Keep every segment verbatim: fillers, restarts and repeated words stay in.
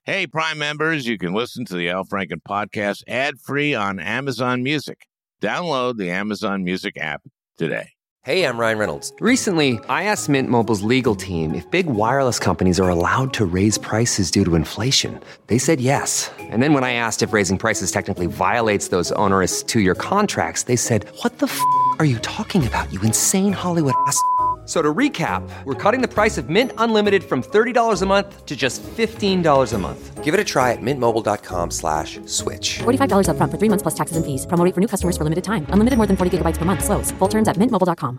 Hey, Prime members, you can listen to the Al Franken podcast ad-free on Amazon Music. Download the Amazon Music app today. Hey, I'm Ryan Reynolds. Recently, I asked Mint Mobile's legal team if big wireless companies are allowed to raise prices due to inflation. They said yes. And then when I asked if raising prices technically violates those onerous two-year contracts, they said, what the f*** are you talking about, you insane Hollywood ass f- So to recap, we're cutting the price of Mint Unlimited from thirty dollars a month to just fifteen dollars a month. Give it a try at mintmobile.com slash switch. forty-five dollars up front for three months plus taxes and fees. Promo rate for new customers for limited time. Unlimited more than forty gigabytes per month. Slows full terms at mint mobile dot com.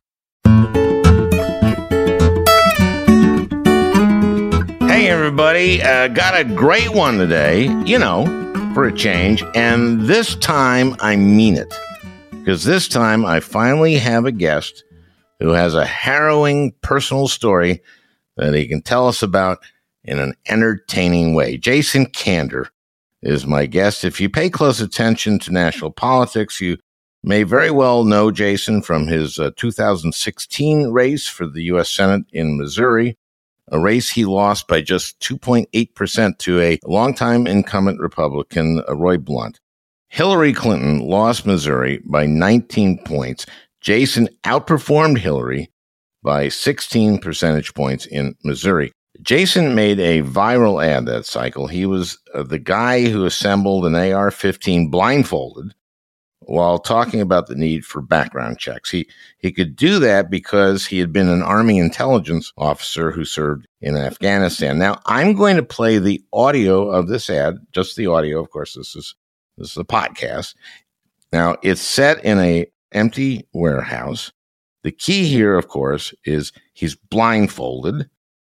Hey, everybody. Uh, got a great one today, you know, for a change. And this time, I mean it. Because this time, I finally have a guest who has a harrowing personal story that he can tell us about in an entertaining way. Jason Kander is my guest. If you pay close attention to national politics, you may very well know Jason from his uh, two thousand sixteen race for the U S Senate in Missouri, a race he lost by just two point eight percent to a longtime incumbent Republican, uh, Roy Blunt. Hillary Clinton lost Missouri by nineteen points. Jason outperformed Hillary by sixteen percentage points in Missouri. Jason made a viral ad that cycle. He was uh, the guy who assembled an A R fifteen blindfolded while talking about the need for background checks. He he could do that because he had been an Army intelligence officer who served in Afghanistan. Now, I'm going to play the audio of this ad, just the audio. Of course, this is this is a podcast. Now, it's set in a empty warehouse. The key here, of course, is he's blindfolded.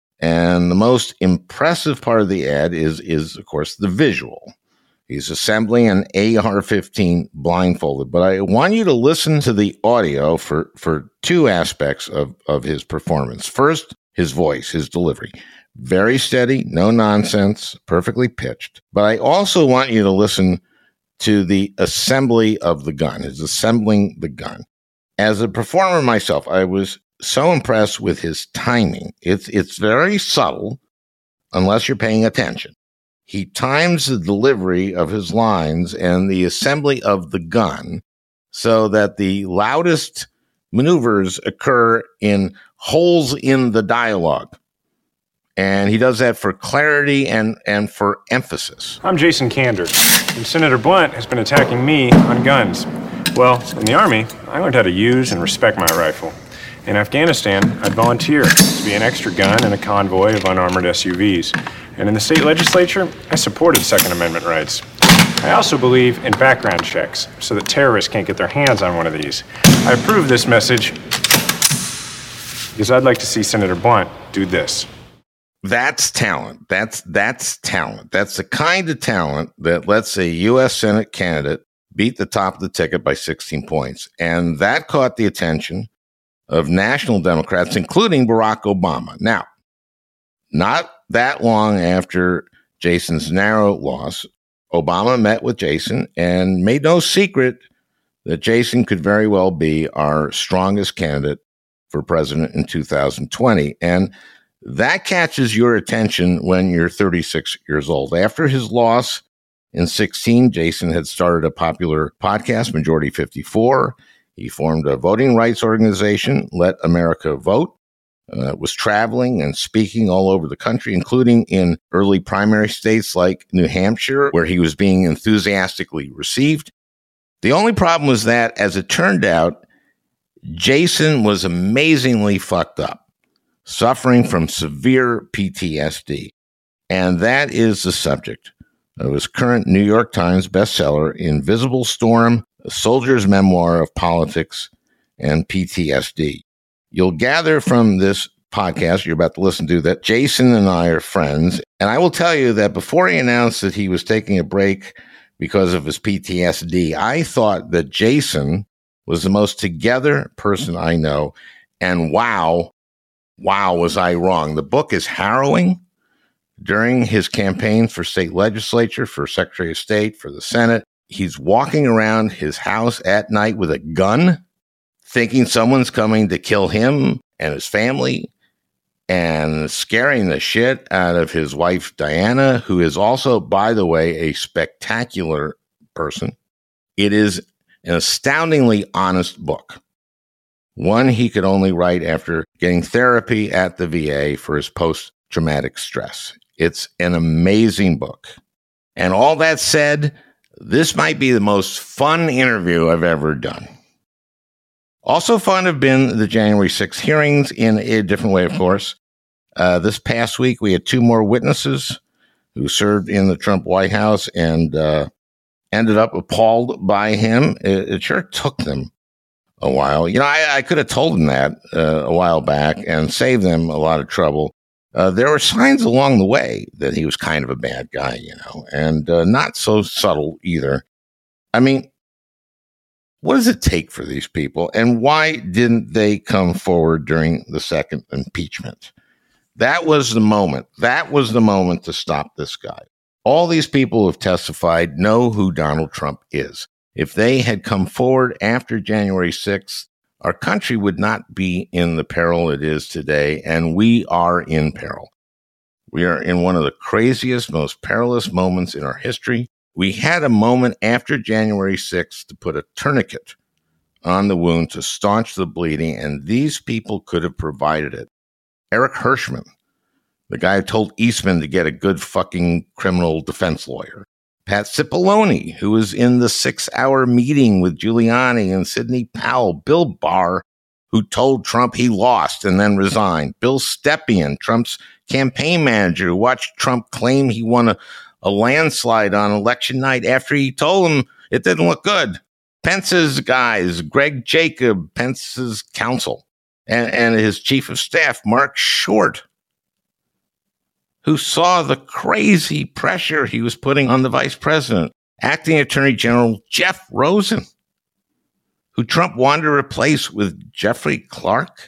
And the most impressive part of the ad is, is of course, the visual. He's assembling an A R fifteen blindfolded. But I want you to listen to the audio for, for two aspects of, of his performance. First, his voice, his delivery. Very steady, no nonsense, perfectly pitched. But I also want you to listen to the assembly of the gun, his assembling the gun. As a performer myself, I was so impressed with his timing. It's it's very subtle, unless you're paying attention. He times the delivery of his lines and the assembly of the gun so that the loudest maneuvers occur in holes in the dialogue. And he does that for clarity and, and for emphasis. I'm Jason Kander, and Senator Blunt has been attacking me on guns. Well, in the Army, I learned how to use and respect my rifle. In Afghanistan, I'd volunteer to be an extra gun in a convoy of unarmored S U Vs. And in the state legislature, I supported Second Amendment rights. I also believe in background checks so that terrorists can't get their hands on one of these. I approve this message because I'd like to see Senator Blunt do this. That's talent. That's that's talent. That's the kind of talent that lets a U S Senate candidate beat the top of the ticket by sixteen points. And that caught the attention of national Democrats, including Barack Obama. Now, not that long after Jason's narrow loss, Obama met with Jason and made no secret that Jason could very well be our strongest candidate for president in two thousand twenty. And that catches your attention when you're thirty-six years old. After his loss in sixteen, Jason had started a popular podcast, Majority fifty-four. He formed a voting rights organization, Let America Vote, uh, was traveling and speaking all over the country, including in early primary states like New Hampshire, where he was being enthusiastically received. The only problem was that, as it turned out, Jason was amazingly fucked up, suffering from severe P T S D. And that is the subject of his current New York Times bestseller, Invisible Storm, A Soldier's Memoir of Politics and P T S D. You'll gather from this podcast you're about to listen to that Jason and I are friends. And I will tell you that before he announced that he was taking a break because of his P T S D, I thought that Jason was the most together person I know. And wow, wow, was I wrong. The book is harrowing. During his campaign for state legislature, for Secretary of State, for the Senate, he's walking around his house at night with a gun, thinking someone's coming to kill him and his family. and scaring the shit out of his wife, Diana, who is also, by the way, a spectacular person. It is an astoundingly honest book. One he could only write after getting therapy at the V A for his post-traumatic stress. It's an amazing book. And all that said, this might be the most fun interview I've ever done. Also fun have been the January sixth hearings in a different way, of course. Uh, this past week, we had two more witnesses who served in the Trump White House and uh, ended up appalled by him. It, it sure took them a while. You know, I, I could have told them that uh, a while back and saved them a lot of trouble. Uh, there were signs along the way that he was kind of a bad guy, you know, and uh, not so subtle either. I mean, what does it take for these people, and why didn't they come forward during the second impeachment? That was the moment. That was the moment to stop this guy. All these people who have testified know who Donald Trump is. If they had come forward after January sixth, our country would not be in the peril it is today, and we are in peril. We are in one of the craziest, most perilous moments in our history. We had a moment after January sixth to put a tourniquet on the wound to staunch the bleeding, and these people could have provided it. Eric Hirschman, the guy who told Eastman to get a good fucking criminal defense lawyer. Pat Cipollone, who was in the six-hour meeting with Giuliani and Sidney Powell. Bill Barr, who told Trump he lost and then resigned. Bill Stepien, Trump's campaign manager, who watched Trump claim he won a a landslide on election night after he told him it didn't look good. Pence's guys, Greg Jacob, Pence's counsel, and, and his chief of staff, Mark Short, who saw the crazy pressure he was putting on the vice president. Acting Attorney General Jeff Rosen, who Trump wanted to replace with Jeffrey Clark,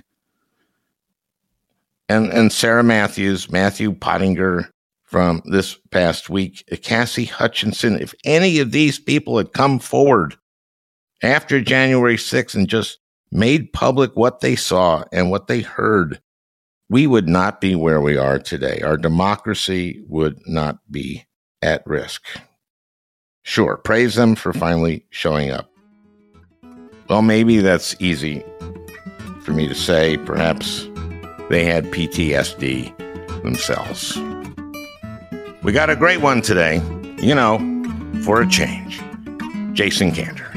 and, and Sarah Matthews, Matthew Pottinger, from this past week, Cassie Hutchinson. If any of these people had come forward after January sixth and just made public what they saw and what they heard, we would not be where we are today. Our democracy would not be at risk. Sure, praise them for finally showing up. Well, maybe that's easy for me to say. Perhaps they had P T S D themselves. We got a great one today, you know, for a change. Jason Cantor.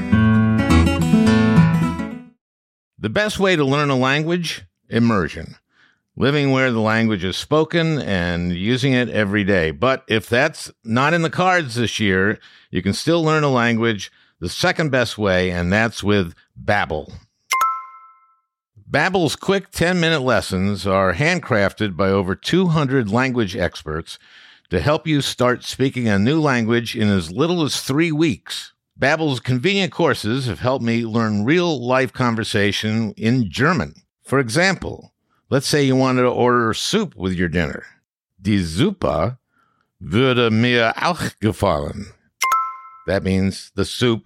The best way to learn a language? Immersion. Living where the language is spoken and using it every day. But if that's not in the cards this year, you can still learn a language the second best way, and that's with Babbel. Babbel's quick ten-minute lessons are handcrafted by over two hundred language experts to help you start speaking a new language in as little as three weeks. Babbel's convenient courses have helped me learn real-life conversation in German. For example, let's say you wanted to order soup with your dinner. Die Suppe würde mir auch gefallen. That means the soup.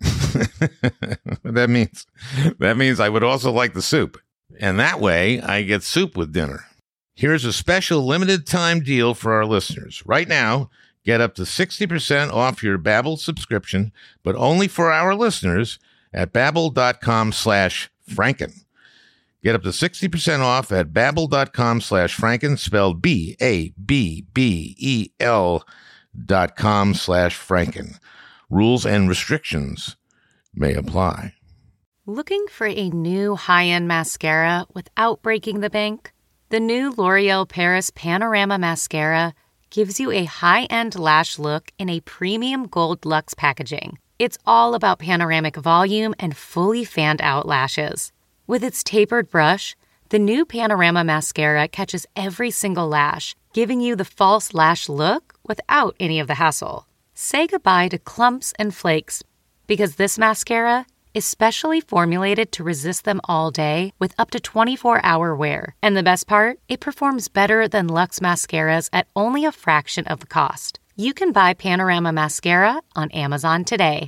that means that means I would also like the soup. And that way, I get soup with dinner. Here's a special limited time deal for our listeners. Right now, get up to sixty percent off your Babbel subscription, but only for our listeners at babbel.com slash Franken. Get up to sixty percent off at babbel.com slash Franken, spelled B A B B E L dot com slash Franken. Rules and restrictions may apply. Looking for a new high-end mascara without breaking the bank? The new L'Oreal Paris Panorama Mascara gives you a high-end lash look in a premium gold luxe packaging. It's all about panoramic volume and fully fanned-out lashes. With its tapered brush, the new Panorama Mascara catches every single lash, giving you the false lash look without any of the hassle. Say goodbye to clumps and flakes, because this mascara is specially formulated to resist them all day with up to twenty-four hour wear. And the best part? It performs better than Luxe mascaras at only a fraction of the cost. You can buy Panorama Mascara on Amazon today.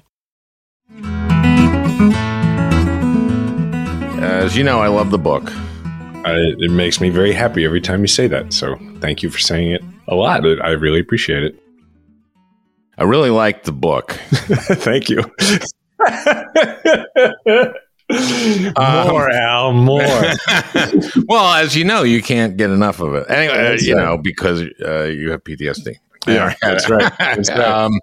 As you know, I love the book. I, it makes me very happy every time you say that. So thank you for saying it a lot. I really appreciate it. I really like the book. Thank you. Um, more, Al, more. Well, as you know, you can't get enough of it. Anyway, uh, you right. know, because uh, you have P T S D. Yeah, that's right. That's right. Um,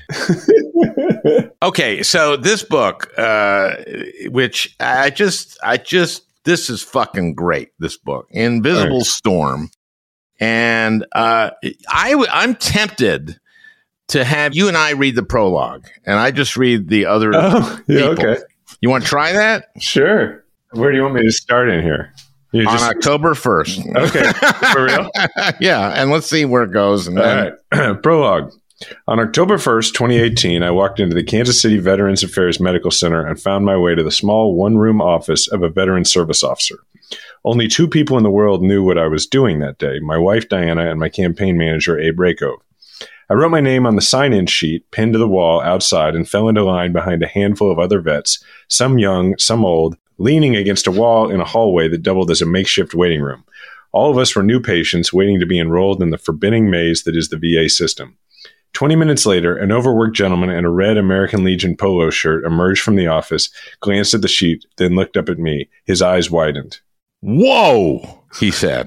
okay, so this book, uh, which I just, I just, this is fucking great. This book, Invisible Right. Storm, and uh, I, w- I'm tempted to have you and I read the prologue, and I just read the other. Oh, yeah, people. okay. You want to try that? Sure. Where do you want me to start in here? You On just October first. Okay. For real? Yeah, and let's see where it goes. And then, All right. Prologue. On October first, twenty eighteen, I walked into the Kansas City Veterans Affairs Medical Center and found my way to the small one-room office of a veteran service officer. Only two people in the world knew what I was doing that day, my wife, Diana, and my campaign manager, Abe Rakove. I wrote my name on the sign-in sheet pinned to the wall outside and fell into line behind a handful of other vets, some young, some old, leaning against a wall in a hallway that doubled as a makeshift waiting room. All of us were new patients waiting to be enrolled in the forbidding maze that is the V A system. Twenty minutes later, an overworked gentleman in a red American Legion polo shirt emerged from the office, glanced at the sheet, then looked up at me. His eyes widened. whoa, he said.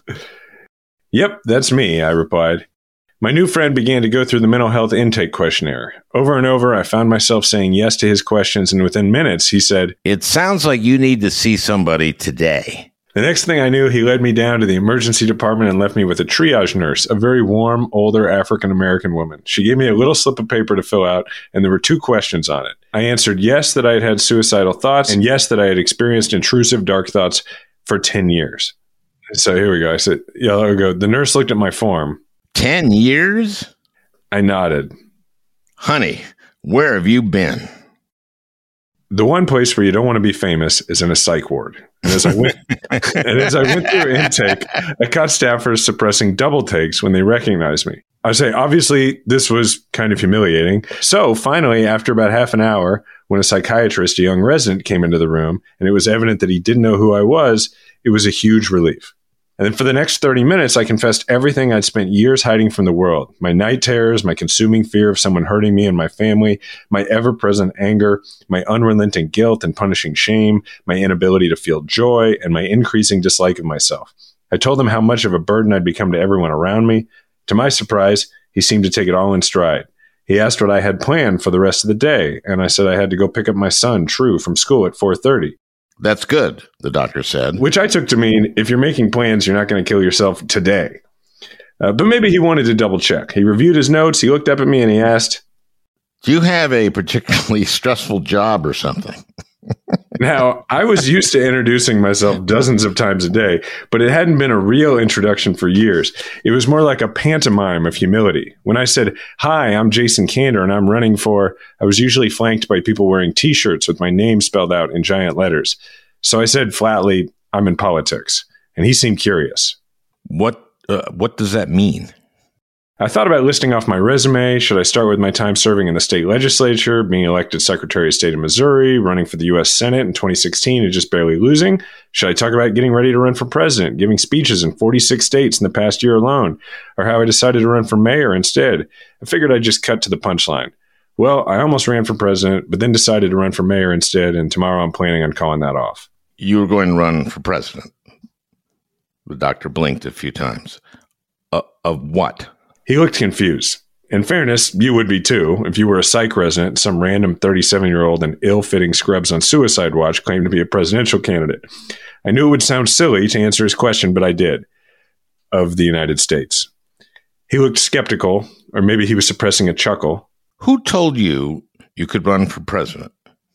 Yep, that's me, I replied. My new friend began to go through the mental health intake questionnaire. Over and over, I found myself saying yes to his questions, and within minutes, he said, It sounds like you need to see somebody today. The next thing I knew, he led me down to the emergency department and left me with a triage nurse, a very warm, older African-American woman. She gave me a little slip of paper to fill out, and there were two questions on it. I answered yes that I had had suicidal thoughts, and yes that I had experienced intrusive dark thoughts for ten years. So here we go. I said, yeah, there we go. The nurse looked at my form. Ten years? I nodded. Honey, where have you been? The one place where you don't want to be famous is in a psych ward. And as I went, and as I went through intake, I caught staffers suppressing double takes when they recognized me. I say, obviously, this was kind of humiliating. So finally, after about half an hour, when a psychiatrist, a young resident, came into the room, and it was evident that he didn't know who I was, it was a huge relief. And then for the next thirty minutes, I confessed everything I'd spent years hiding from the world. My night terrors, my consuming fear of someone hurting me and my family, my ever-present anger, my unrelenting guilt and punishing shame, my inability to feel joy, and my increasing dislike of myself. I told him how much of a burden I'd become to everyone around me. To my surprise, he seemed to take it all in stride. He asked what I had planned for the rest of the day, and I said I had to go pick up my son, True, from school at four thirty. That's good, the doctor said. Which I took to mean, if you're making plans, you're not going to kill yourself today. Uh, but maybe he wanted to double check. He reviewed his notes, he looked up at me, and he asked, Do you have a particularly stressful job or something? Now, I was used to introducing myself dozens of times a day, but it hadn't been a real introduction for years. It was more like a pantomime of humility. When I said, hi, I'm Jason Kander, and I'm running for, I was usually flanked by people wearing T-shirts with my name spelled out in giant letters. So I said flatly, I'm in politics. And he seemed curious. What uh, what does that mean? I thought about listing off my resume. Should I start with my time serving in the state legislature, being elected Secretary of State of Missouri, running for the U S Senate in twenty sixteen and just barely losing? Should I talk about getting ready to run for president, giving speeches in forty-six states in the past year alone, or how I decided to run for mayor instead? I figured I'd just cut to the punchline. Well, I almost ran for president, but then decided to run for mayor instead, and tomorrow I'm planning on calling that off. You were going to run for president. The doctor blinked a few times. Uh, of what? He looked confused. In fairness, you would be too, if you were a psych resident, some random thirty-seven-year-old in ill-fitting scrubs on suicide watch claimed to be a presidential candidate. I knew it would sound silly to answer his question, but I did. Of the United States. He looked skeptical, or maybe he was suppressing a chuckle. Who told you you could run for president?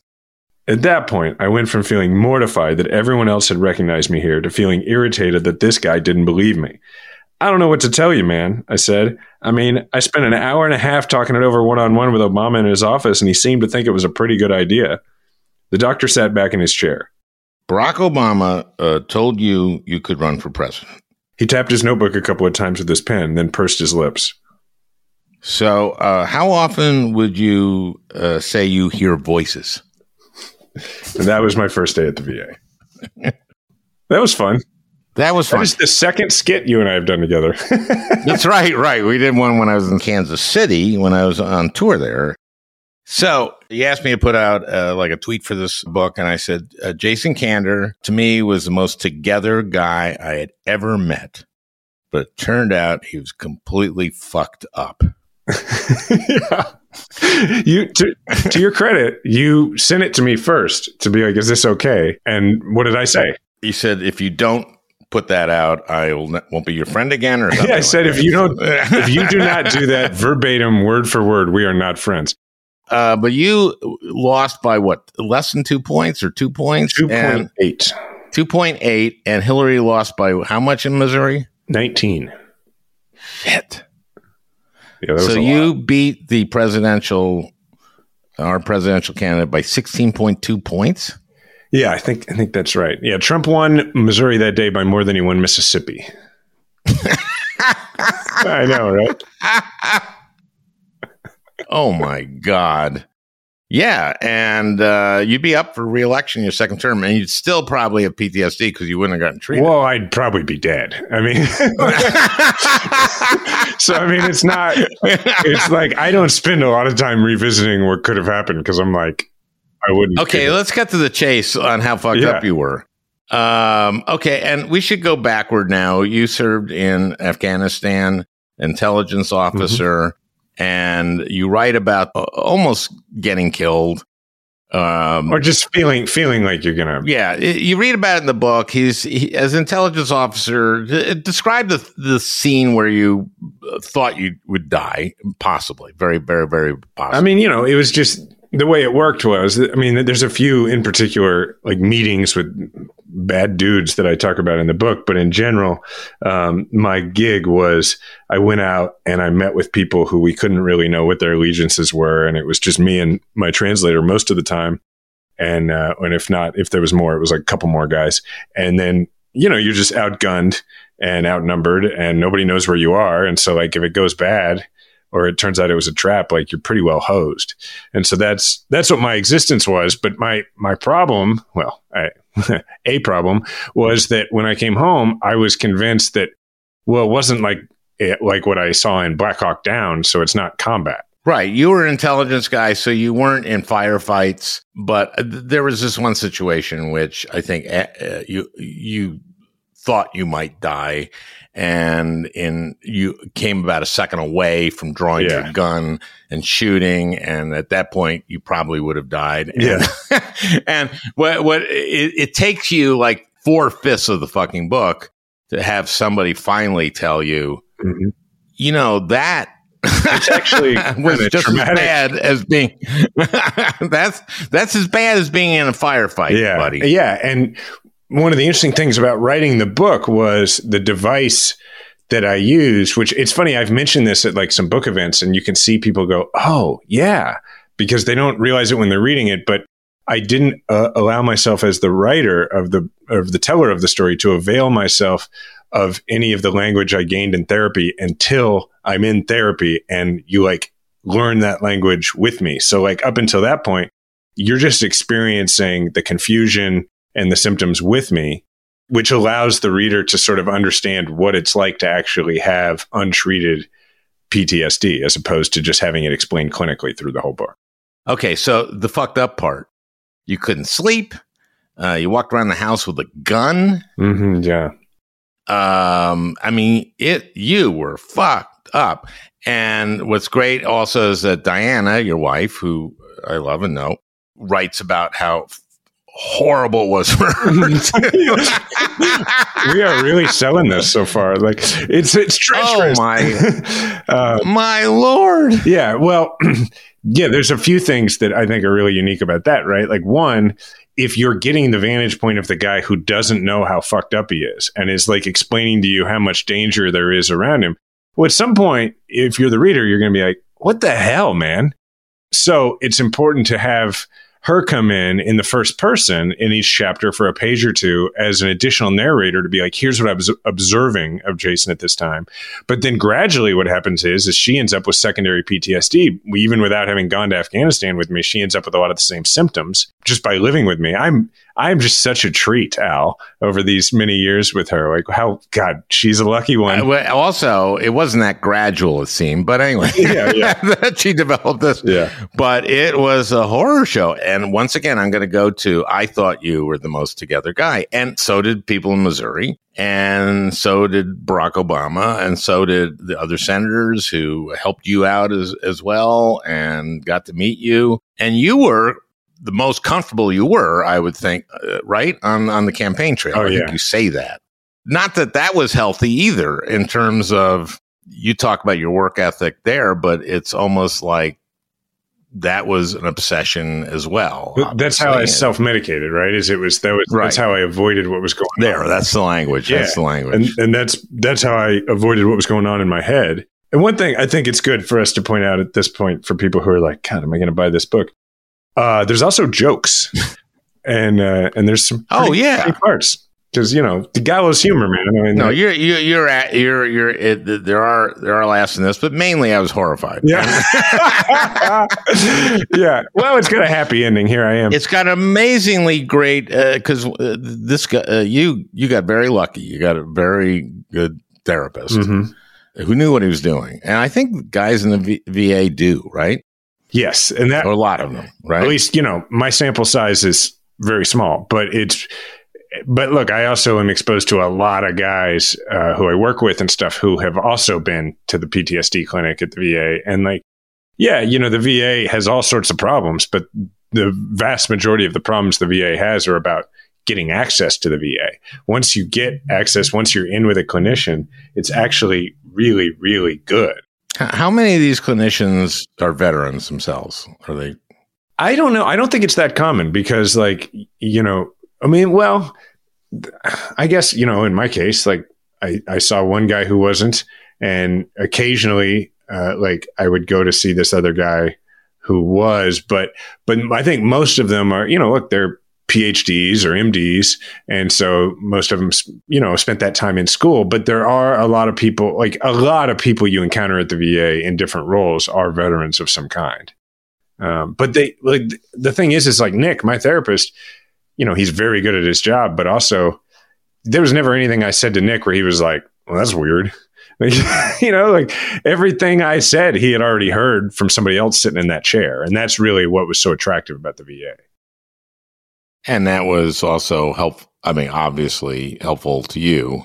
At that point, I went from feeling mortified that everyone else had recognized me here to feeling irritated that this guy didn't believe me. I don't know what to tell you, man, I said. I mean, I spent an hour and a half talking it over one-on-one with Obama in his office, and he seemed to think it was a pretty good idea. The doctor sat back in his chair. Barack Obama uh, told you you could run for president. He tapped his notebook a couple of times with his pen, then pursed his lips. So uh, how often would you uh, say you hear voices? And that was my first day at the V A. That was fun. That was fun. That is the second skit you and I have done together. That's right, right. We did one when I was in Kansas City, when I was on tour there. So you asked me to put out uh, like a tweet for this book, and I said, uh, Jason Kander, to me, was the most together guy I had ever met. But it turned out he was completely fucked up. Yeah. You to, to your credit, you sent it to me first to be like, is this okay? And what did I say? He said, if you don't put that out, I will not, won't be your friend again, or something. Yeah, I said, like if you don't, if you do not do that verbatim, word for word, we are not friends. Uh, but you lost by what? Less than two points or two points? Two point eight. Two point eight, and Hillary lost by how much in Missouri? Nineteen. Shit. Yeah, so you lot. beat the presidential, our presidential candidate by sixteen point two points. Yeah, I think I think that's right. Yeah, Trump won Missouri that day by more than he won Mississippi. I know, right? Oh my God. Yeah, and uh, you'd be up for re-election your second term, and you'd still probably have P T S D because you wouldn't have gotten treated. Well, I'd probably be dead. I mean, so I mean, it's not. It's like I don't spend a lot of time revisiting what could have happened because I'm like, I wouldn't. Okay, let's get to the chase on how fucked yeah. up you were. Um, okay, and we should go backward now. You served in Afghanistan, intelligence officer. Mm-hmm. And you write about uh, almost getting killed, um, or just feeling feeling like you're gonna. Yeah, you read about it in the book. He's he, as an intelligence officer. D- describe the the scene where you thought you would die, possibly, very, very, very possibly. I mean, you know, it was just the way it worked was. I mean, there's a few in particular like meetings with bad dudes that I talk about in the book, but in general, um, my gig was I went out and I met with people who we couldn't really know what their allegiances were, and it was just me and my translator most of the time, and uh, and if not, if there was more, it was like a couple more guys, and then you know you're just outgunned and outnumbered, and nobody knows where you are, and so like if it goes bad, or it turns out it was a trap, like you're pretty well hosed. And so that's that's what my existence was. But my my problem, well, I, a problem was that when I came home, I was convinced that, well, it wasn't like like what I saw in Black Hawk Down, so it's not combat. Right. You were an intelligence guy, so you weren't in firefights. But there was this one situation in which I think uh, you you thought you might die. And in you came about a second away from drawing yeah. your gun and shooting, and at that point you probably would have died. And, yeah. and what what it, it takes you like four fifths of the fucking book to have somebody finally tell you, mm-hmm. you know, that it's actually was just traumatic. as bad as being that's that's as bad as being in a firefight, yeah. buddy. Yeah, and one of the interesting things about writing the book was the device that I used, which it's funny, I've mentioned this at like some book events and you can see people go, oh, yeah, because they don't realize it when they're reading it. But I didn't uh, allow myself as the writer of the of the teller of the story to avail myself of any of the language I gained in therapy until I'm in therapy and you like learn that language with me. So like up until that point, you're just experiencing the confusion and the symptoms with me, which allows the reader to sort of understand what it's like to actually have untreated P T S D as opposed to just having it explained clinically through the whole book. Okay, so the fucked up part, you couldn't sleep. Uh, you walked around the house with a gun. Mm-hmm, yeah. Um, I mean, it. You were fucked up. And what's great also is that Diana, your wife, who I love and know, writes about how horrible it was for her. We are really selling this so far. Like it's it's treacherous. Oh my, uh, my lord. Yeah. Well, yeah. There's a few things that I think are really unique about that. Right. Like one, if you're getting the vantage point of the guy who doesn't know how fucked up he is and is like explaining to you how much danger there is around him. Well, at some point, if you're the reader, you're going to be like, "What the hell, man?" So it's important to have her come in in the first person in each chapter for a page or two as an additional narrator to be like, here's what I was observing of Jason at this time. But then gradually what happens is, is she ends up with secondary P T S D. Even without having gone to Afghanistan with me, she ends up with a lot of the same symptoms just by living with me. I'm, I am just such a treat, Al, over these many years with her. Like, how, God, she's a lucky one. Uh, well, also, it wasn't that gradual, it seemed. But anyway, yeah, yeah. that she developed this. Yeah. But it was a horror show. And once again, I'm going to go to, I thought you were the most together guy. And so did people in Missouri. And so did Barack Obama. And so did the other senators who helped you out as, as well and got to meet you. And you were the most comfortable you were, I would think, uh, right, on, on the campaign trail. Oh, I yeah. think you say that. Not that that was healthy either in terms of, you talk about your work ethic there, but it's almost like that was an obsession as well. But that's how I self-medicated, right? Is it was that was Right. that's how I avoided what was going There, on. that's the language. Yeah. That's the language. And and that's that's how I avoided what was going on in my head. And one thing I think it's good for us to point out at this point for people who are like, God, am I going to buy this book? Uh, there's also jokes, and uh, and there's some Oh, pretty yeah. funny parts because you know the gallows humor, man. I mean, No, like- you're you're you're at you're you're it, there are there are laughs in this, but mainly I was horrified. yeah, yeah. Well, it's got a happy ending. Here I am. It's got amazingly great because uh, this guy uh, you you got very lucky. You got a very good therapist Mhm. who knew what he was doing, and I think guys in the v- VA do, right? Yes, and that Or a lot of them, right? at least you know my sample size is very small, but it's. But look, I also am exposed to a lot of guys uh, who I work with and stuff who have also been to the P T S D clinic at the V A. And like, yeah, you know, the V A has all sorts of problems, but the vast majority of the problems the V A has are about getting access to the V A. Once you get access, once you're in with a clinician, it's actually really, really good. H- How many of these clinicians are veterans themselves? Are they? I don't know. I don't think it's that common because, like, you know, I mean, well, I guess, you know, in my case, like, I, I saw one guy who wasn't, and occasionally, uh, like, I would go to see this other guy who was, but, but I think most of them are, you know, look, they're P H Ds or M Ds. And so most of them, you know, spent that time in school, but there are a lot of people, like a lot of people you encounter at the V A in different roles are veterans of some kind. Um, but they, like, the thing is, is like Nick, my therapist, you know, he's very good at his job, but also there was never anything I said to Nick where he was like, well, that's weird. Like, you know, like everything I said, he had already heard from somebody else sitting in that chair. And that's really what was so attractive about the V A. And that was also helpful. I mean, obviously helpful to you.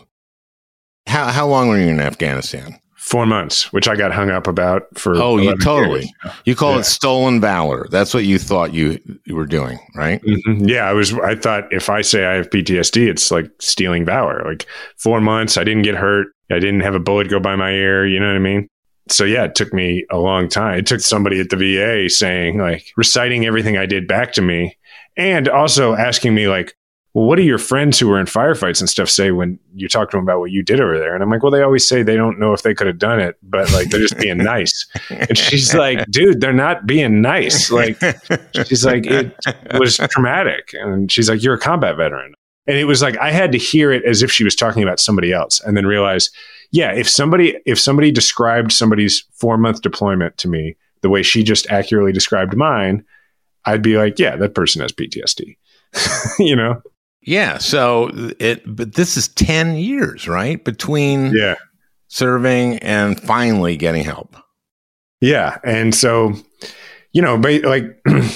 How how long were you in Afghanistan? Four months, which I got hung up about for. Oh, you eleven totally. years. You call Yeah. it stolen valor. That's what you thought you, you were doing, right? Mhm. Yeah, I was. I thought if I say I have P T S D, it's like stealing valor. Like four months, I didn't get hurt. I didn't have a bullet go by my ear. You know what I mean? So yeah, it took me a long time. It took somebody at the V A saying, like, reciting everything I did back to me, and also asking me, like, well, what do your friends who were in firefights and stuff say when you talk to them about what you did over there? And I'm like, well, they always say they don't know if they could have done it, but like they're just being nice. And she's like, dude, they're not being nice. Like, she's like, it was traumatic. And she's like, you're a combat veteran. And it was like, I had to hear it as if she was talking about somebody else, and then realize, yeah, if somebody, if somebody described somebody's four month deployment to me the way she just accurately described mine, I'd be like, yeah, that person has P T S D, you know? Yeah. So it, but this is ten years, right? Between Yeah. serving and finally getting help. Yeah. And so, you know, but like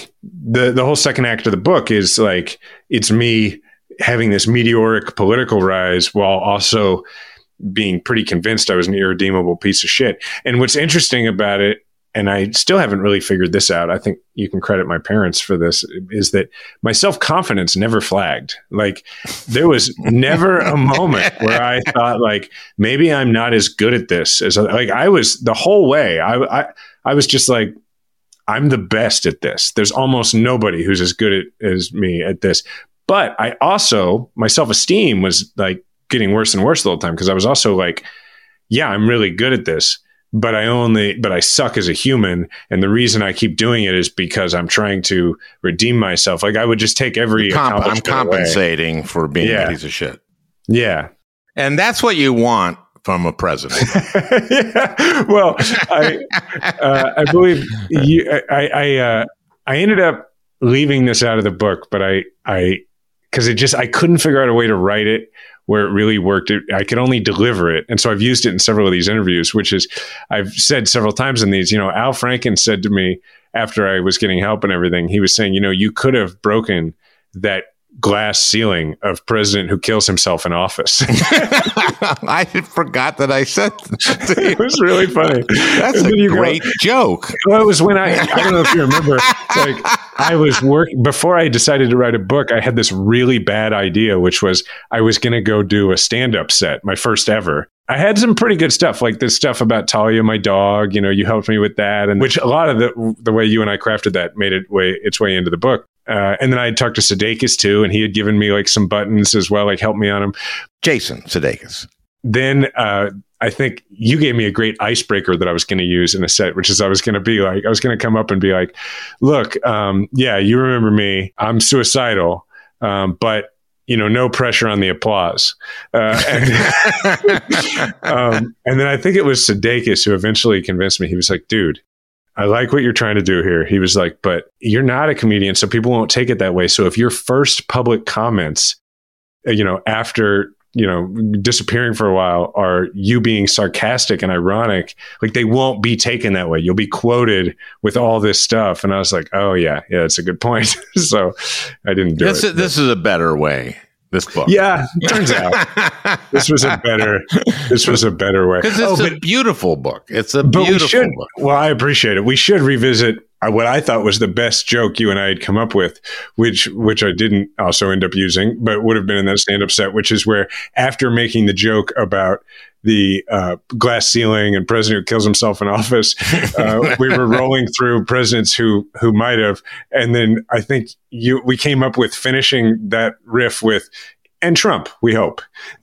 the, the whole second act of the book is like, it's me having this meteoric political rise while also being pretty convinced I was an irredeemable piece of shit. And what's interesting about it, and I still haven't really figured this out, I think you can credit my parents for this, is that my self-confidence never flagged. Like, there was never a moment where I thought, like, maybe I'm not as good at this as, like, I was the whole way. I, I, I was just like, I'm the best at this. There's almost nobody who's as good at, as me at this. But I also, my self-esteem was like getting worse and worse the whole time, because I was also like, yeah, I'm really good at this, but I only, but I suck as a human. And the reason I keep doing it is because I'm trying to redeem myself. Like, I would just take every Comp- I'm accomplishment away. compensating for being Yeah. a piece of shit. Yeah. And that's what you want from a president. Yeah. Well, I, uh, I believe you, I, I, uh, I ended up leaving this out of the book, but I, I, because it just, I couldn't figure out a way to write it where it really worked. It, I could only deliver it. And so I've used it in several of these interviews, which is, I've said several times in these, you know, Al Franken said to me after I was getting help and everything, he was saying, you know, you could have broken that glass ceiling of president who kills himself in office. I forgot that I said that. It was really funny. That's a great go, joke. Well, it was when I, I don't know if you remember, like I was working, before I decided to write a book, I had this really bad idea, which was I was going to go do a stand-up set, my first ever. I had some pretty good stuff, like this stuff about Talia, my dog, you know, you helped me with that. And which a lot of the the way you and I crafted that made it way its way into the book. Uh, and then I had talked to Sudeikis too, and he had given me like some buttons as well, like help me on them. Jason Sudeikis. Then uh, I think you gave me a great icebreaker that I was going to use in a set, which is I was going to be like, I was going to come up and be like, look, um, yeah, you remember me. I'm suicidal, um, but you know, no pressure on the applause. Uh, and, um, and then I think it was Sudeikis who eventually convinced me. He was like, dude, I like what you're trying to do here. He was like, but you're not a comedian, so people won't take it that way. So if your first public comments, you know, after, you know, disappearing for a while are you being sarcastic and ironic, like they won't be taken that way. You'll be quoted with all this stuff. And I was like, oh yeah, yeah, that's a good point. So I didn't do this, it. This is a better way. This book. Yeah, it turns out this was a better. This was a better way. Because it's oh, a but, beautiful book. It's a but beautiful we should, book. Well, I appreciate it. We should revisit what I thought was the best joke you and I had come up with, which which I didn't also end up using, but would have been in that stand-up set, which is where after making the joke about the uh, glass ceiling and president who kills himself in office, uh, we were rolling through presidents who who might have, and then I think you we came up with finishing that riff with, and Trump, we hope.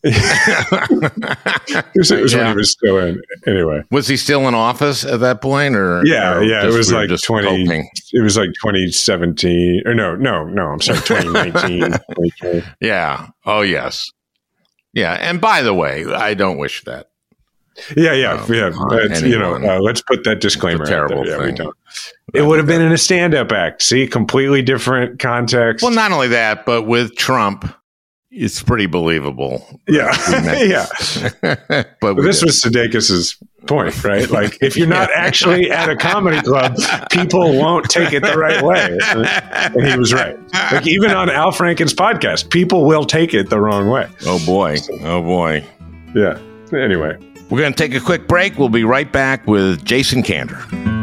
it was, it was yeah. when he was still in. Anyway, was he still in office at that point, or yeah, or yeah, just, it was we like twenty. Hoping? It was like twenty seventeen, or no, no, no. I'm sorry, twenty nineteen. Yeah. Oh, yes. Yeah. And by the way, I don't wish that. Yeah, yeah, um, yeah. That's, you know, uh, let's put that disclaimer. Terrible yeah, thing. We don't. It would have been in a stand-up act. See, completely different context. Well, not only that, but with Trump. It's pretty believable. Yeah. yeah. But this did. was Sudeikis' point, right? Like, if you're not actually at a comedy club, people won't take it the right way. And he was right. Like, even on Al Franken's podcast, people will take it the wrong way. Oh, boy. Oh, boy. Yeah. Anyway. We're going to take a quick break. We'll be right back with Jason Kander.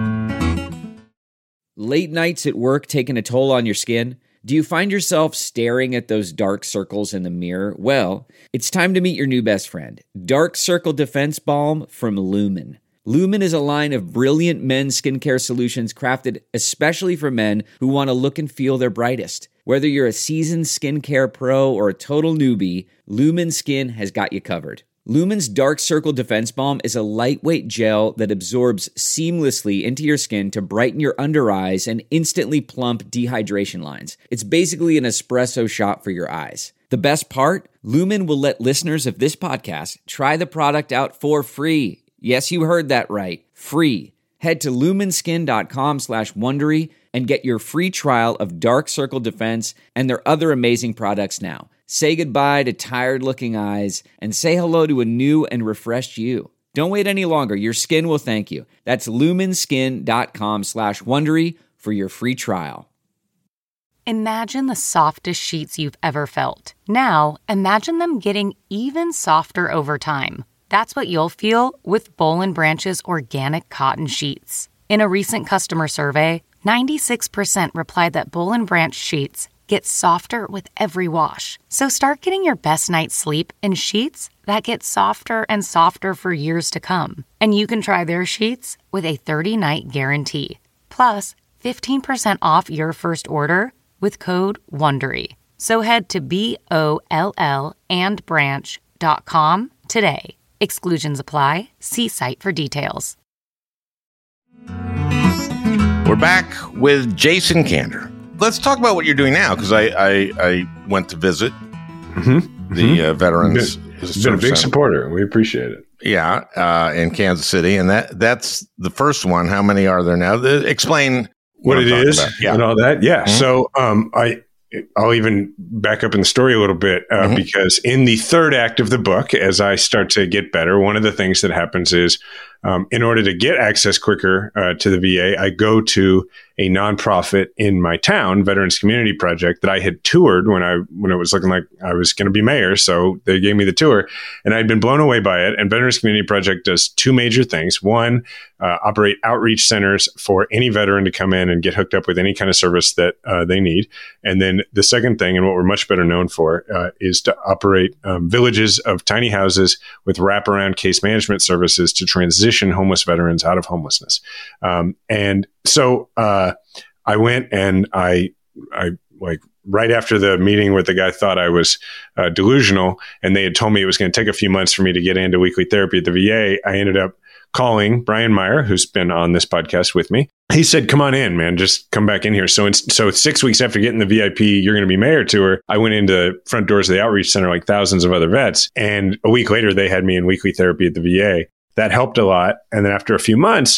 Late nights at work taking a toll on your skin? Do you find yourself staring at those dark circles in the mirror? Well, it's time to meet your new best friend, Dark Circle Defense Balm from Lumen. Lumen is a line of brilliant men's skincare solutions crafted especially for men who want to look and feel their brightest. Whether you're a seasoned skincare pro or a total newbie, Lumen Skin has got you covered. Lumen's Dark Circle Defense Balm is a lightweight gel that absorbs seamlessly into your skin to brighten your under eyes and instantly plump dehydration lines. It's basically an espresso shot for your eyes. The best part? Lumen will let listeners of this podcast try the product out for free. Yes, you heard that right. Free. Head to lumenskin.com slash Wondery and get your free trial of Dark Circle Defense and their other amazing products now. Say goodbye to tired-looking eyes and say hello to a new and refreshed you. Don't wait any longer. Your skin will thank you. That's lumenskin.com slash Wondery for your free trial. Imagine the softest sheets you've ever felt. Now, imagine them getting even softer over time. That's what you'll feel with Boll and Branch's organic cotton sheets. In a recent customer survey, ninety-six percent replied that Boll and Branch sheets get softer with every wash. So start getting your best night's sleep in sheets that get softer and softer for years to come. And you can try their sheets with a thirty-night guarantee. Plus, fifteen percent off your first order with code WONDERY. So head to B O L L and branch dot com today. Exclusions apply. See site for details. We're back with Jason Kander. Let's talk about what you're doing now, because I, I I went to visit mm-hmm. the mm-hmm. Uh, veterans. You've been a big center. supporter. We appreciate it. Yeah, uh, in Kansas City, and that that's the first one. How many are there now? The, explain what, what it is yeah. and all that. Yeah. Mm-hmm. So um, I I'll even back up in the story a little bit uh, mm-hmm. because in the third act of the book, as I start to get better, one of the things that happens is um, in order to get access quicker uh, to the V A, I go to a nonprofit in my town, Veterans Community Project, that I had toured when I when it was looking like I was going to be mayor. So they gave me the tour, and I'd been blown away by it. And Veterans Community Project does two major things. One, uh, operate outreach centers for any veteran to come in and get hooked up with any kind of service that uh, they need. And then the second thing, and what we're much better known for, uh, is to operate um, villages of tiny houses with wraparound case management services to transition homeless veterans out of homelessness. Um, and so uh, I went and I, I like right after the meeting where the guy thought I was uh, delusional, and they had told me it was going to take a few months for me to get into weekly therapy at the V A, I ended up calling Brian Meyer, who's been on this podcast with me. He said, come on in, man, just come back in here. So in, so six weeks after getting the V I P, you're going to be mayor tour, I went into front doors of the outreach center like thousands of other vets. And a week later, they had me in weekly therapy at the V A. That helped a lot. And then after a few months,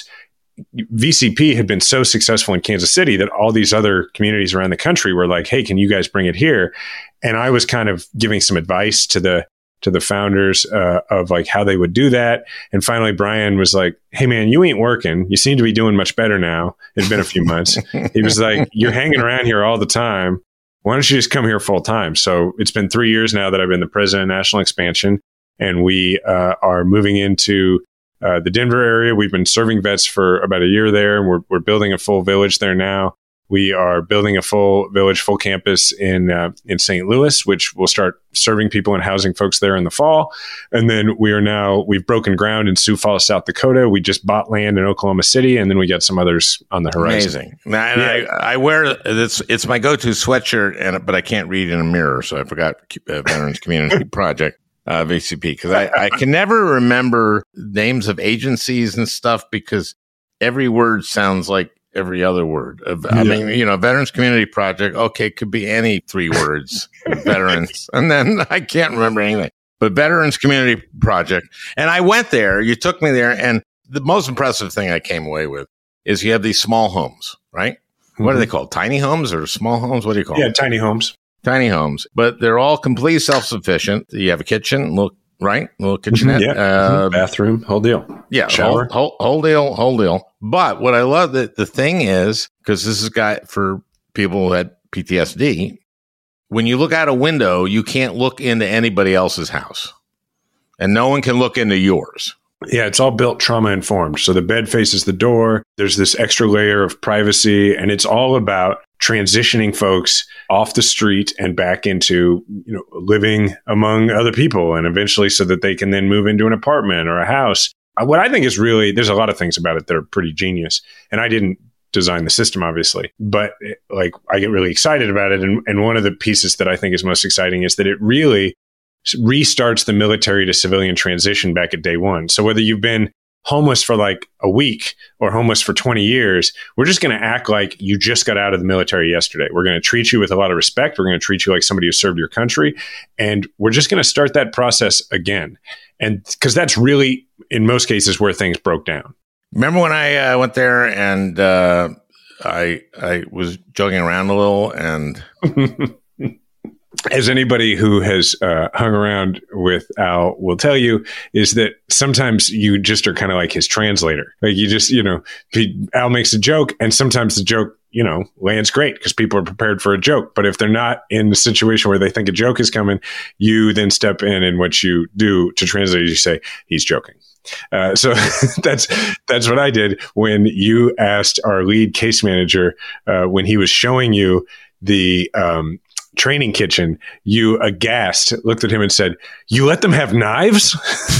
V C P had been so successful in Kansas City that all these other communities around the country were like, hey, can you guys bring it here? And I was kind of giving some advice to the to the founders uh, of like how they would do that. And finally, Brian was like, hey, man, you ain't working. You seem to be doing much better now. It's been a few months. He was like, you're hanging around here all the time. Why don't you just come here full time? So it's been three years now that I've been the president of National Expansion, and we uh, are moving into uh, the Denver area. We've been serving vets for about a year there, and we're, we're building a full village there now. We are building a full village, full campus in uh, in Saint Louis, which will start serving people and housing folks there in the fall. And then we are now, we've broken ground in Sioux Falls, South Dakota. We just bought land in Oklahoma City, and then we got some others on the horizon. Amazing. Now, and yeah. I, I wear, it's, it's my go-to sweatshirt, and but I can't read in a mirror, so I forgot uh, Veterans Community Project. Uh, V C P, because I, I can never remember names of agencies and stuff because every word sounds like every other word. I yeah. mean, you know, Veterans Community Project, okay, could be any three words, veterans. And then I can't remember anything. But Veterans Community Project. And I went there, you took me there, and the most impressive thing I came away with is you have these small homes, right? Mm-hmm. What are they called? Tiny homes or small homes? What do you call yeah, them? Yeah, tiny homes. Tiny homes. But they're all completely self-sufficient. You have a kitchen, little, right? Little kitchenette. Yeah. Uh, bathroom, whole deal. Yeah. Shower. Whole, whole, whole deal, whole deal. But what I love, that the thing is, because this is got for people who had P T S D, when you look out a window, you can't look into anybody else's house. And no one can look into yours. Yeah, it's all built trauma informed. So the bed faces the door. There's this extra layer of privacy, and it's all about transitioning folks off the street and back into, you know, living among other people, and eventually so that they can then move into an apartment or a house. What I think is really, there's a lot of things about it that are pretty genius. And I didn't design the system, obviously, but like I get really excited about it. And, and one of the pieces that I think is most exciting is that it really restarts the military to civilian transition back at day one. So whether you've been homeless for like a week or homeless for twenty years, we're just going to act like you just got out of the military yesterday. We're going to treat you with a lot of respect. We're going to treat you like somebody who served your country. And we're just going to start that process again. And because that's really, in most cases, where things broke down. Remember when I uh, went there and uh, I I was joking around a little and... As anybody who has uh, hung around with Al will tell you, is that sometimes you just are kind of like his translator. Like you just, you know, he, Al makes a joke, and sometimes the joke, you know, lands great because people are prepared for a joke. But if they're not in the situation where they think a joke is coming, you then step in, and what you do to translate is you say, he's joking. Uh, so that's that's what I did when you asked our lead case manager, uh, when he was showing you the um, training kitchen, you aghast looked at him and said, "You let them have knives?"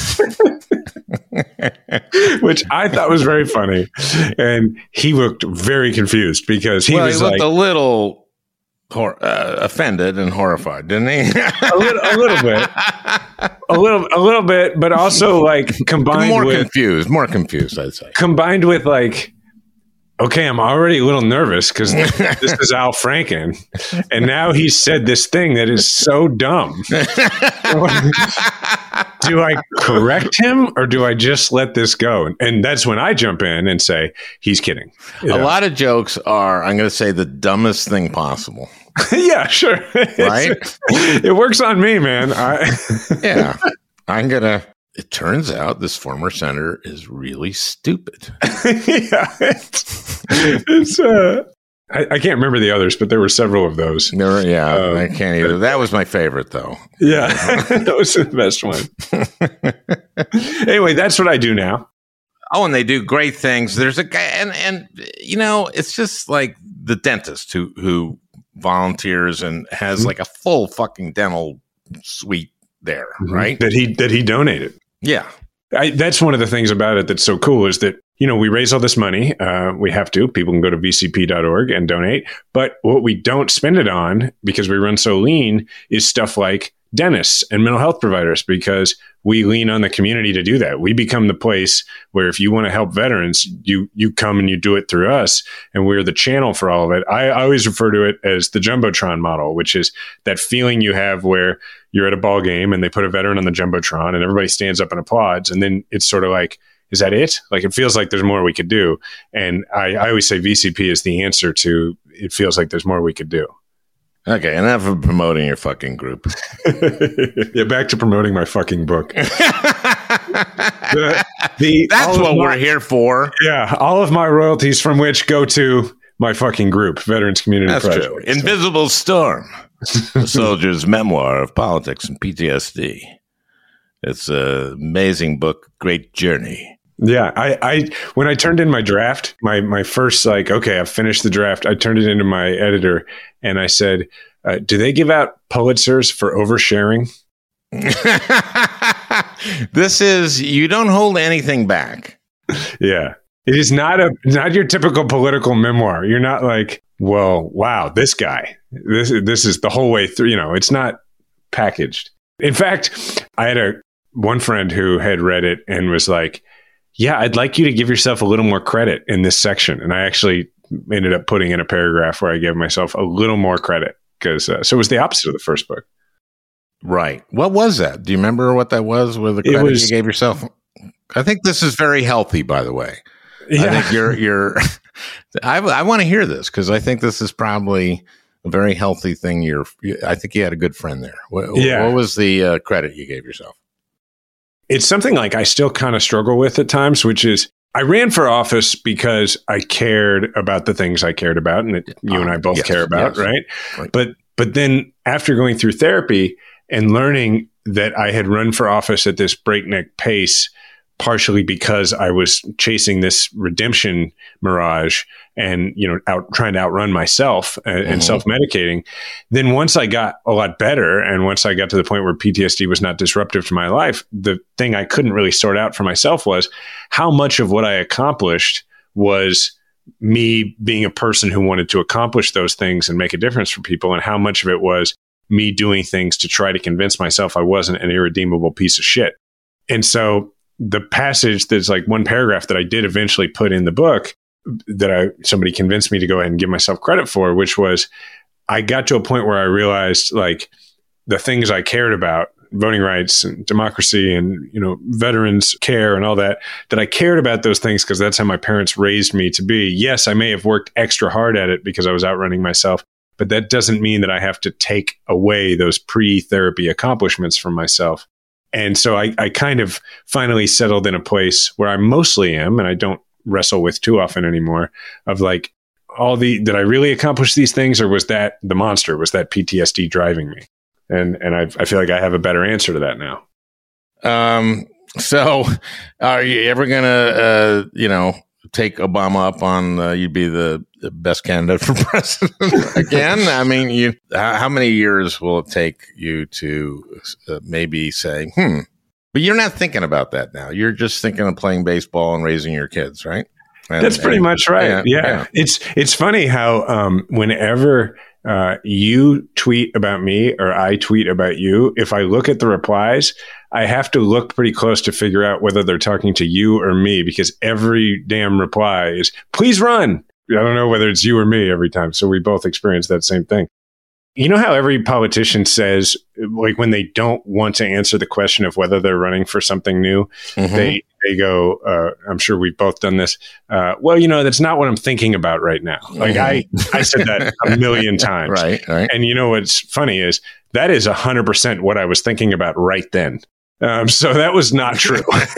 Which I thought was very funny. And he looked very confused because he well, was he looked like, a little hor- uh, offended and horrified, didn't he? a, little, a little bit. A little a little bit, but also like combined more with confused, more confused, I'd say. Combined with like, okay, I'm already a little nervous because this is Al Franken. And now he said this thing that is so dumb. do I correct him or do I just let this go? And that's when I jump in and say, he's kidding. You know? A lot of jokes are, I'm going to say, the dumbest thing possible. Yeah, sure. Right? It works on me, man. I yeah. I'm going to, it turns out this former senator is really stupid. Yeah. It's, it's uh, I, I can't remember the others, but there were several of those. There were, yeah, Um, I can't either. That was my favorite, though. Yeah, that was the best one. Anyway, that's what I do now. Oh, and they do great things. There's a guy, and, and you know, it's just like the dentist who, who volunteers and has Mm-hmm. like a full fucking dental suite there, right? That he that he donated. Yeah. I, that's one of the things about it that's so cool is that, you know, we raise all this money. Uh, we have to. People can go to v c p dot org and donate. But what we don't spend it on, because we run so lean, is stuff like dentists and mental health providers, because we lean on the community to do that. We become the place where if you want to help veterans, you you come and you do it through us, and we're the channel for all of it. I, I always refer to it as the Jumbotron model, which is that feeling you have where you're at a ball game and they put a veteran on the Jumbotron and everybody stands up and applauds. And then it's sort of like, is that it? Like, it feels like there's more we could do. And I, I always say V C P is the answer to, it feels like there's more we could do. Okay, enough of promoting your fucking group. Yeah, back to promoting my fucking book. the, the, That's what my, we're here for. Yeah, all of my royalties from which go to my fucking group, Veterans Community That's Project. true. Invisible Storm, the soldier's memoir of politics and P T S D. It's an amazing book, great journey. Yeah, I, I when I turned in my draft, my my first like, okay, I've finished the draft. I turned it into my editor, and I said, uh, "Do they give out Pulitzers for oversharing?" This is, you don't hold anything back. Yeah, it is not a not your typical political memoir. You're not like, well, wow, this guy, this this is the whole way through. You know, it's not packaged. In fact, I had a one friend who had read it and was like, yeah, I'd like you to give yourself a little more credit in this section. And I actually ended up putting in a paragraph where I gave myself a little more credit because uh, so it was the opposite of the first book. Right. What was that? Do you remember what that was with the It credit was- you gave yourself? I think this is very healthy, by the way. I Yeah. think you're, you're, I, I want to hear this because I think this is probably a very healthy thing. You're, I think you had a good friend there. What, Yeah. what was the uh, credit you gave yourself? It's something like I still kind of struggle with at times, which is I ran for office because I cared about the things I cared about and that you and I both yes, care about, yes. right? Right. But but then after going through therapy and learning that I had run for office at this breakneck pace, partially because I was chasing this redemption mirage and, you know, out trying to outrun myself and, and Mhm. self-medicating. Then once I got a lot better and once I got to the point where P T S D was not disruptive to my life, the thing I couldn't really sort out for myself was how much of what I accomplished was me being a person who wanted to accomplish those things and make a difference for people, and how much of it was me doing things to try to convince myself I wasn't an irredeemable piece of shit. And so the passage, there's like one paragraph that I did eventually put in the book that I somebody convinced me to go ahead and give myself credit for, which was I got to a point where I realized like the things I cared about, voting rights and democracy and, you know, veterans care and all that, that I cared about those things because that's how my parents raised me to be. Yes, I may have worked extra hard at it because I was outrunning myself, but that doesn't mean that I have to take away those pre-therapy accomplishments from myself. And so I, I kind of finally settled in a place where I mostly am, and I don't wrestle with too often anymore, of like, all the, did I really accomplish these things, or was that the monster? Was that P T S D driving me? And and I, I feel like I have a better answer to that now. Um, so are you ever going to, uh, you know, take Obama up on, uh, you'd be the, the best candidate for president again? I mean, you, how, how many years will it take you to uh, maybe say, hmm, but you're not thinking about that now. You're just thinking of playing baseball and raising your kids, right? And, That's pretty and- much right. Yeah, Yeah, yeah. It's it's funny how um, whenever uh, you tweet about me or I tweet about you, if I look at the replies, I have to look pretty close to figure out whether they're talking to you or me, because every damn reply is, please run. I don't know whether it's you or me every time. So we both experience that same thing. You know how every politician says, like, when they don't want to answer the question of whether they're running for something new, mm-hmm. they they go, uh, I'm sure we've both done this. Uh, well, you know, that's not what I'm thinking about right now. Like mm-hmm. I, I said that a million times. Right, right. And you know what's funny is that is one hundred percent what I was thinking about right then. Um, so that was not true.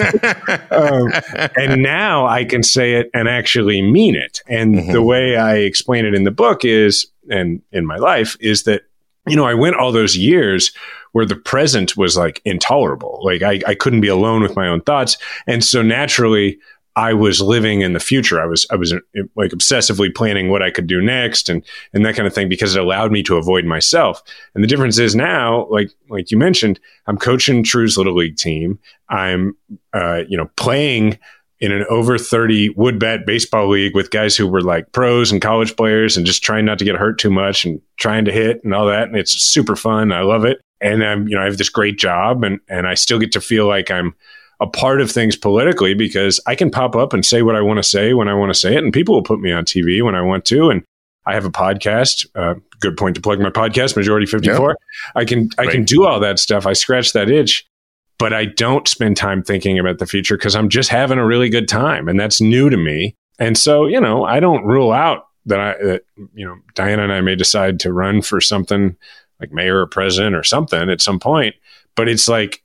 um, and now I can say it and actually mean it. And mm-hmm. the way I explain it in the book is, and in my life, is that, you know, I went all those years where the present was like intolerable. Like I, I couldn't be alone with my own thoughts. And so naturally, I was living in the future. I was I was like obsessively planning what I could do next and and that kind of thing, because it allowed me to avoid myself. And the difference is now, like like you mentioned, I'm coaching True's Little League team. I'm uh, you know playing in an over thirty wood bat baseball league with guys who were like pros and college players and just trying not to get hurt too much and trying to hit and all that. And it's super fun. I love it. And I'm you know I have this great job and and I still get to feel like I'm a part of things politically, because I can pop up and say what I want to say when I want to say it, and people will put me on T V when I want to. And I have a podcast. Uh, good point to plug my podcast, Majority fifty-four. Yep. I can I Great. can do all that stuff. I scratch that itch, but I don't spend time thinking about the future because I'm just having a really good time, and that's new to me. And so, you know, I don't rule out that I that you know Diana and I may decide to run for something like mayor or president or something at some point. But it's like.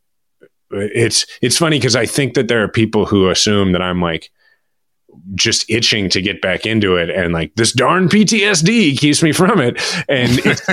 It's it's funny because I think that there are people who assume that I'm like just itching to get back into it, and like this darn P T S D keeps me from it. And it's,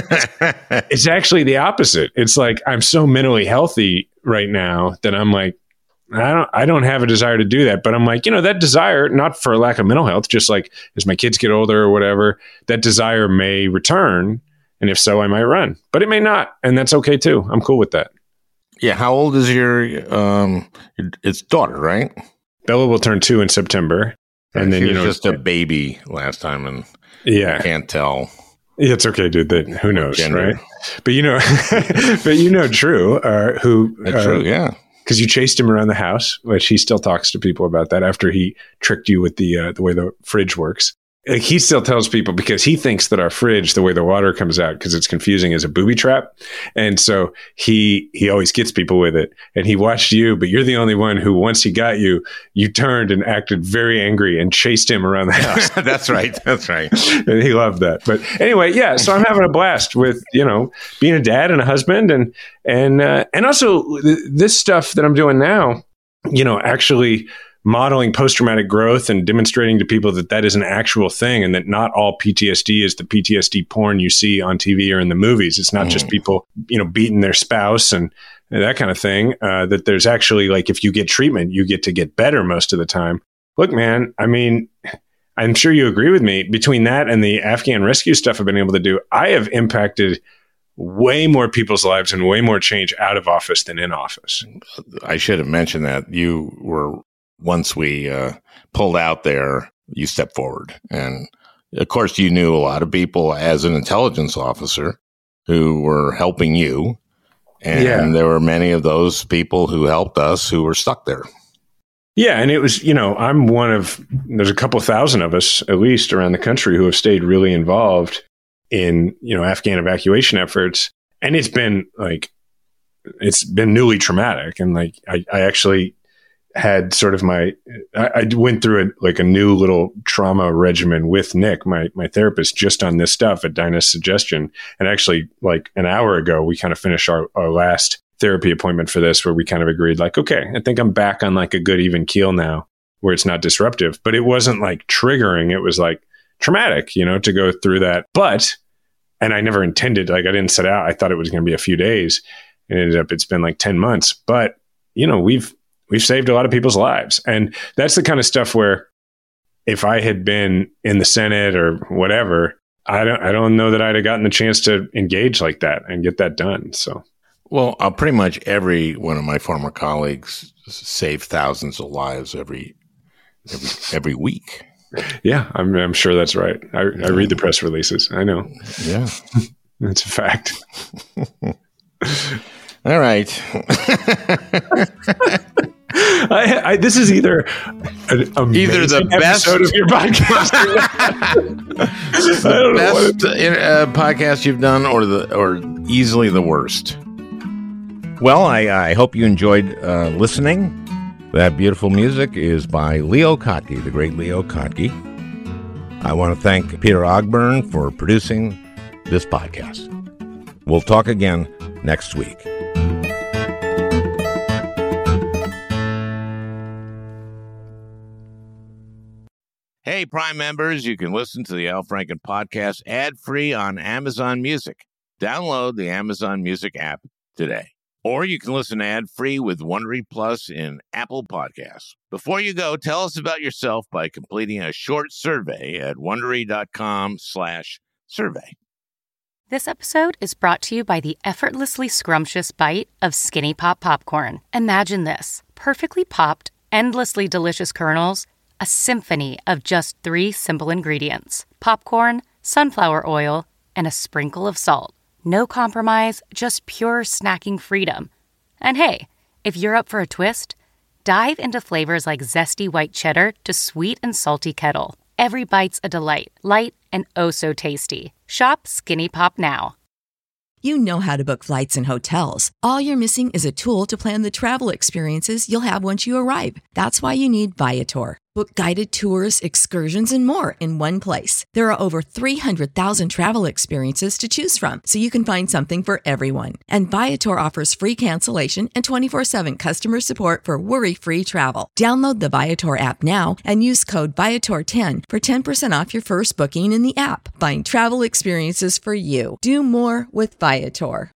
it's actually the opposite. It's like I'm so mentally healthy right now that I'm like I don't I don't have a desire to do that. But I'm like, you know, that desire, not for a lack of mental health, just like as my kids get older or whatever, that desire may return, and if so, I might run, but it may not, and that's okay too. I'm cool with that. Yeah, how old is your um? It's daughter, right? Bella will turn two in September, and then she you know, was just a baby last time, and yeah, I can't tell. Yeah, it's okay, dude. That who knows, gender. Right? But you know, but you know, Drew, uh, who uh, True, yeah, because you chased him around the house, which he still talks to people about that after he tricked you with the uh, the way the fridge works. Like he still tells people, because he thinks that our fridge, the way the water comes out, because it's confusing, is a booby trap. And so he he always gets people with it. And he watched you, but you're the only one who, once he got you, you turned and acted very angry and chased him around the house. That's right. That's right. And he loved that. But anyway, yeah. So I'm having a blast with, you know, being a dad and a husband, and and uh, and also th- this stuff that I'm doing now, you know, actually modeling post-traumatic growth and demonstrating to people that that is an actual thing, and that not all P T S D is the P T S D porn you see on T V or in the movies. It's not mm. just people, you know, beating their spouse and, and that kind of thing. Uh, that there's actually, like, if you get treatment, you get to get better most of the time. Look, man, I mean, I'm sure you agree with me. Between that and the Afghan rescue stuff I've been able to do, I have impacted way more people's lives and way more change out of office than in office. I should have mentioned that you were... Once we uh, pulled out there, you stepped forward. And of course, you knew a lot of people as an intelligence officer who were helping you. And yeah. there were many of those people who helped us who were stuck there. Yeah. And it was, you know, I'm one of, there's a couple thousand of us, at least around the country, who have stayed really involved in, you know, Afghan evacuation efforts. And it's been like, it's been newly traumatic. And like, I, I actually had sort of my, I, I went through a, like a new little trauma regimen with Nick, my my therapist, just on this stuff at Dinah's suggestion. And actually, like an hour ago, we kind of finished our, our last therapy appointment for this, where we kind of agreed, like, okay, I think I'm back on like a good even keel now, where it's not disruptive. But it wasn't like triggering. It was like traumatic, you know, to go through that. But, and I never intended, like I didn't set out. I thought it was going to be a few days. It ended up, it's been like ten months. But, you know, we've, We've saved a lot of people's lives. And that's the kind of stuff where if I had been in the Senate or whatever, I don't I don't know that I'd have gotten the chance to engage like that and get that done. So, well, uh, pretty much every one of my former colleagues saved thousands of lives every every, every week. Yeah, I'm, I'm sure that's right. I, yeah. I read the press releases. I know. Yeah. That's a fact. All right. I, I, this is either an Either the best episode of your podcast, the best uh, podcast you've done, or the or easily the worst. Well, I, I hope you enjoyed uh, listening. That beautiful music is by Leo Kottke, the great Leo Kottke. I want to thank Peter Ogburn for producing this podcast. We'll talk again next week. Hey, Prime members, you can listen to the Al Franken podcast ad-free on Amazon Music. Download the Amazon Music app today. Or you can listen ad-free with Wondery Plus in Apple Podcasts. Before you go, tell us about yourself by completing a short survey at Wondery.com slash survey. This episode is brought to you by the effortlessly scrumptious bite of Skinny Pop popcorn. Imagine this: perfectly popped, endlessly delicious kernels, a symphony of just three simple ingredients: popcorn, sunflower oil, and a sprinkle of salt. No compromise, just pure snacking freedom. And hey, if you're up for a twist, dive into flavors like zesty white cheddar to sweet and salty kettle. Every bite's a delight, light and oh so tasty. Shop Skinny Pop now. You know how to book flights and hotels. All you're missing is a tool to plan the travel experiences you'll have once you arrive. That's why you need Viator. Book guided tours, excursions, and more in one place. There are over three hundred thousand travel experiences to choose from, so you can find something for everyone. And Viator offers free cancellation and twenty-four seven customer support for worry-free travel. Download the Viator app now and use code Viator ten for ten percent off your first booking in the app. Find travel experiences for you. Do more with Viator.